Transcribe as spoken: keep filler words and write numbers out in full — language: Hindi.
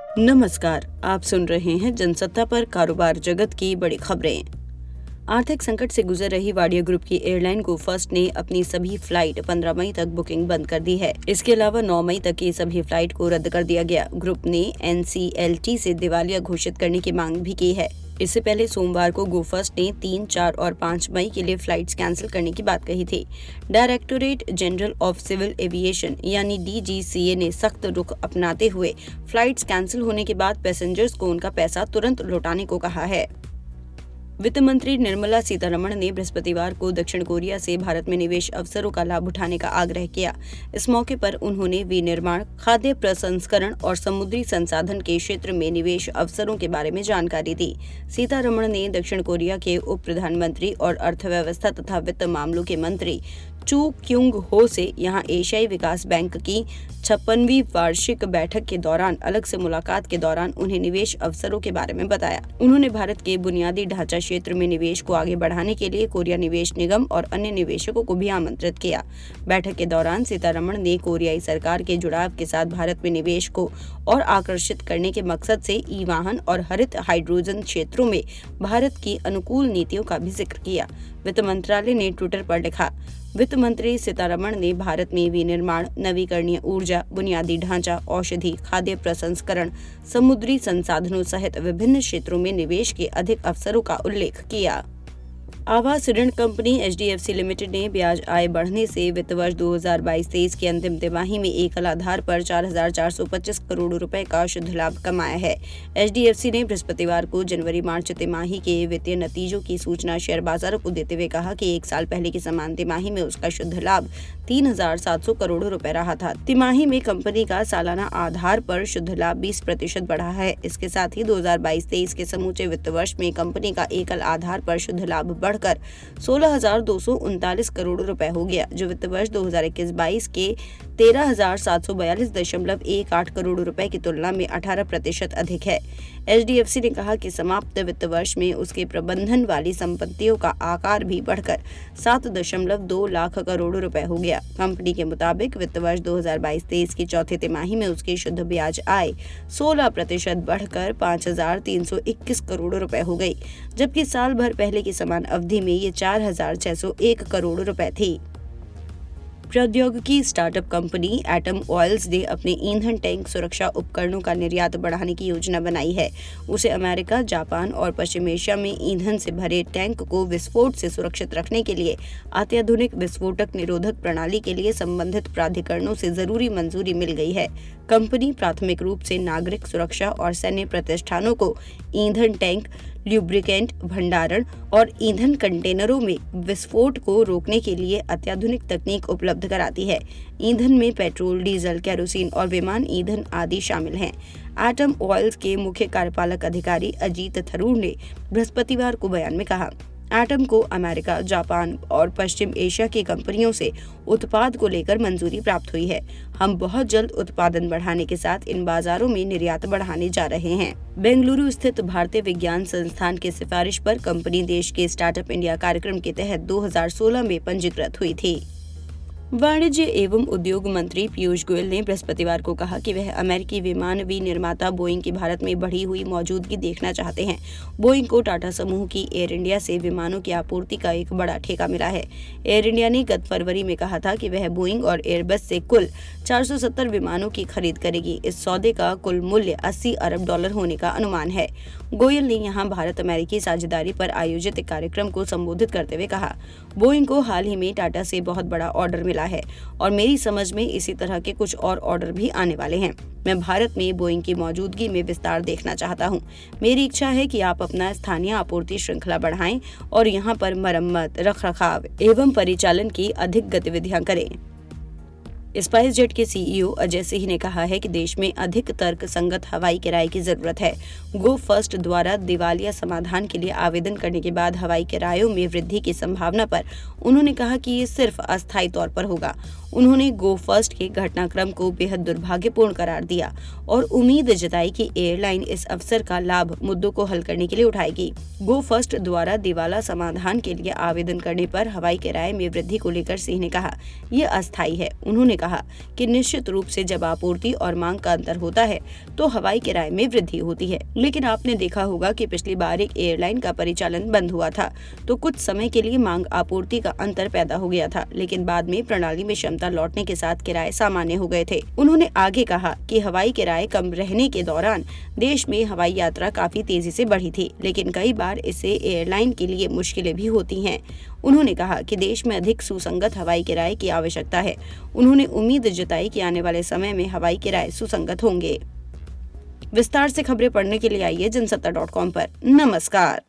नमस्कार, आप सुन रहे हैं जनसत्ता पर कारोबार जगत की बड़ी खबरें। आर्थिक संकट से गुजर रही वाडिया ग्रुप की एयरलाइन गो फर्स्ट ने अपनी सभी फ्लाइट पंद्रह मई तक बुकिंग बंद कर दी है। इसके अलावा नौ मई तक की सभी फ्लाइट को रद्द कर दिया गया। ग्रुप ने एन सी एल टी से दिवालिया घोषित करने की मांग भी की है। इससे पहले सोमवार को गो फर्स्ट ने तीन, चार और पाँच मई के लिए फ्लाइट्स कैंसिल करने की बात कही थी। Directorate general of civil aviation यानी डी जी सी ए ने सख्त रुख अपनाते हुए फ्लाइट्स कैंसिल होने के बाद पैसेंजर्स को उनका पैसा तुरंत लौटाने को कहा है। वित्त मंत्री निर्मला सीतारमण ने बृहस्पतिवार को दक्षिण कोरिया से भारत में निवेश अवसरों का लाभ उठाने का आग्रह किया। इस मौके पर उन्होंने विनिर्माण, खाद्य प्रसंस्करण और समुद्री संसाधन के क्षेत्र में निवेश अवसरों के बारे में जानकारी दी। सीतारमण ने दक्षिण कोरिया के उप प्रधानमंत्री और अर्थव्यवस्था तथा वित्त मामलों के मंत्री चू क्युंग हो से यहां एशियाई विकास बैंक की छप्पनवीं वार्षिक बैठक के दौरान अलग से मुलाकात के दौरान उन्हें निवेश अवसरों के बारे में बताया। उन्होंने भारत के बुनियादी ढांचा क्षेत्र में निवेश को आगे बढ़ाने के लिए कोरिया निवेश निगम और अन्य निवेशकों को भी आमंत्रित किया। बैठक के दौरान सीतारमण ने कोरियाई सरकार के जुड़ाव के साथ भारत में निवेश को और आकर्षित करने के मकसद से ई वाहन और हरित हाइड्रोजन क्षेत्रों में भारत की अनुकूल नीतियों का भी जिक्र किया। वित्त मंत्रालय ने ट्विटर पर लिखा, वित्त मंत्री सीतारमण ने भारत में विनिर्माण, नवीकरणीय ऊर्जा, बुनियादी ढांचा, औषधि, खाद्य प्रसंस्करण, समुद्री संसाधनों सहित विभिन्न क्षेत्रों में निवेश के अधिक अवसरों का उल्लेख किया। आवास ऋण company H D F C limited ने ब्याज आय बढ़ने से वित्त वर्ष दो हज़ार बाईस तेईस की अंतिम तिमाही में एकल आधार पर चार हजार चार सौ पच्चीस करोड़ रुपए का शुद्ध लाभ कमाया है। एच डी एफ सी ने बृहस्पतिवार को जनवरी मार्च तिमाही के वित्तीय नतीजों की सूचना शेयर बाजारों को देते हुए कहा कि एक साल पहले की समान तिमाही में उसका शुद्ध लाभ तीन हजार सात सौ करोड़ रुपए रहा था। तिमाही में कंपनी का सालाना आधार पर शुद्ध लाभ बीस प्रतिशत बढ़ा है। इसके साथ ही दो हज़ार बाईस तेईस के समूचे वित्त वर्ष में कंपनी का एकल आधार पर शुद्ध लाभ बढ़कर सोलह हजार दो सौ उनतालीस करोड़ रुपए हो गया, जो वित्त वर्ष दो हज़ार इक्कीस बाईस के तेरह हजार सात सौ बयालीस दशमलव एक आठ करोड़ रुपए की तुलना में अठारह प्रतिशत अधिक है। एच डी एफ सी ने कहा कि समाप्त वित्त वर्ष में उसके प्रबंधन वाली संपत्तियों का आकार भी बढ़कर सात दशमलव दो लाख करोड़ रुपए हो गया। कंपनी के मुताबिक वित्त वर्ष दो हज़ार बाईस तेईस की चौथी तिमाही में उसकी शुद्ध ब्याज आय सोलह प्रतिशत बढ़कर पाँच हजार तीन सौ इक्कीस करोड़ रुपए हो गई, जबकि साल भर पहले की समान अवधि में ये चार हजार छह सौ एक करोड़ रुपए थी। प्रौद्योगिकी स्टार्टअप कंपनी एटम ऑयल्स ने अपने ईंधन टैंक सुरक्षा उपकरणों का निर्यात बढ़ाने की योजना बनाई है। उसे अमेरिका, जापान और पश्चिम एशिया में ईंधन से भरे टैंक को विस्फोट से सुरक्षित रखने के लिए अत्याधुनिक विस्फोटक निरोधक प्रणाली के लिए संबंधित प्राधिकरणों से जरूरी मंजूरी मिल गई है। कंपनी प्राथमिक रूप से नागरिक सुरक्षा और सैन्य प्रतिष्ठानों को ईंधन टैंक, ल्यूब्रिकेंट भंडारण और ईंधन कंटेनरों में विस्फोट को रोकने के लिए अत्याधुनिक तकनीक उपलब्ध कराती है। ईंधन में पेट्रोल, डीजल, केरोसिन और विमान ईंधन आदि शामिल हैं। एटम ऑयल्स के मुख्य कार्यपालक अधिकारी अजीत थरूर ने बृहस्पतिवार को बयान में कहा, एटम को अमेरिका, जापान और पश्चिम एशिया की कंपनियों से उत्पाद को लेकर मंजूरी प्राप्त हुई है। हम बहुत जल्द उत्पादन बढ़ाने के साथ इन बाजारों में निर्यात बढ़ाने जा रहे हैं। बेंगलुरु स्थित भारतीय विज्ञान संस्थान की सिफारिश पर कंपनी देश के स्टार्टअप इंडिया कार्यक्रम के तहत दो हज़ार सोलह में पंजीकृत हुई थी। वाणिज्य एवं उद्योग मंत्री पीयूष गोयल ने बृहस्पतिवार को कहा कि वह अमेरिकी विमान विनिर्माता बोइंग की भारत में बढ़ी हुई मौजूदगी देखना चाहते हैं। बोइंग को टाटा समूह की एयर इंडिया से विमानों की आपूर्ति का एक बड़ा ठेका मिला है। एयर इंडिया ने गत फरवरी में कहा था कि वह बोइंग और एयरबस से कुल चार सौ सत्तर विमानों की खरीद करेगी। इस सौदे का कुल मूल्य अस्सी अरब डॉलर होने का अनुमान है। गोयल ने यहां भारत अमेरिकी साझेदारी पर आयोजित कार्यक्रम को संबोधित करते हुए कहा, बोइंग को हाल ही में टाटा से बहुत बड़ा ऑर्डर मिला है और मेरी समझ में इसी तरह के कुछ और ऑर्डर भी आने वाले हैं। मैं भारत में बोइंग की मौजूदगी में विस्तार देखना चाहता हूं। मेरी इच्छा है कि आप अपना स्थानीय आपूर्ति श्रृंखला बढ़ाएं और यहां पर मरम्मत, रखरखाव एवं परिचालन की अधिक गतिविधियां करें। स्पाइस जेट के सी ई ओ अजय सिंह ने कहा है कि देश में अधिक तर्क संगत हवाई किराए की जरूरत है। गो फर्स्ट द्वारा दिवालिया समाधान के लिए आवेदन करने के बाद हवाई किरायों में वृद्धि की संभावना पर उन्होंने कहा कि ये सिर्फ अस्थायी तौर पर होगा। उन्होंने गो फर्स्ट के घटनाक्रम को बेहद दुर्भाग्यपूर्ण करार दिया और उम्मीद जताई कि एयरलाइन इस अवसर का लाभ मुद्दों को हल करने के लिए उठाएगी। गो फर्स्ट द्वारा दिवाला समाधान के लिए आवेदन करने पर हवाई किराए में वृद्धि को लेकर सिंह ने कहा, यह अस्थायी है। उन्होंने कहा कि निश्चित रूप से जब आपूर्ति और मांग का अंतर होता है तो हवाई किराए में वृद्धि होती है। लेकिन आपने देखा होगा कि पिछली बार एक एयरलाइन का परिचालन बंद हुआ था तो कुछ समय के लिए मांग आपूर्ति का अंतर पैदा हो गया था, लेकिन बाद में प्रणाली में क्षमता लौटने के साथ किराए सामान्य हो गए थे। उन्होंने आगे कहा कि हवाई किराए कम रहने के दौरान देश में हवाई यात्रा काफी तेजी से बढ़ी थी, लेकिन कई बार इससे एयरलाइन के लिए मुश्किलें भी होती हैं। उन्होंने कहा कि देश में अधिक सुसंगत हवाई किराए की आवश्यकता है। उन्होंने उम्मीद जताई कि आने वाले समय में हवाई किराए सुसंगत होंगे। विस्तार से खबरें पढ़ने के लिए आइए जनसत्ता डॉट कॉम पर। नमस्कार।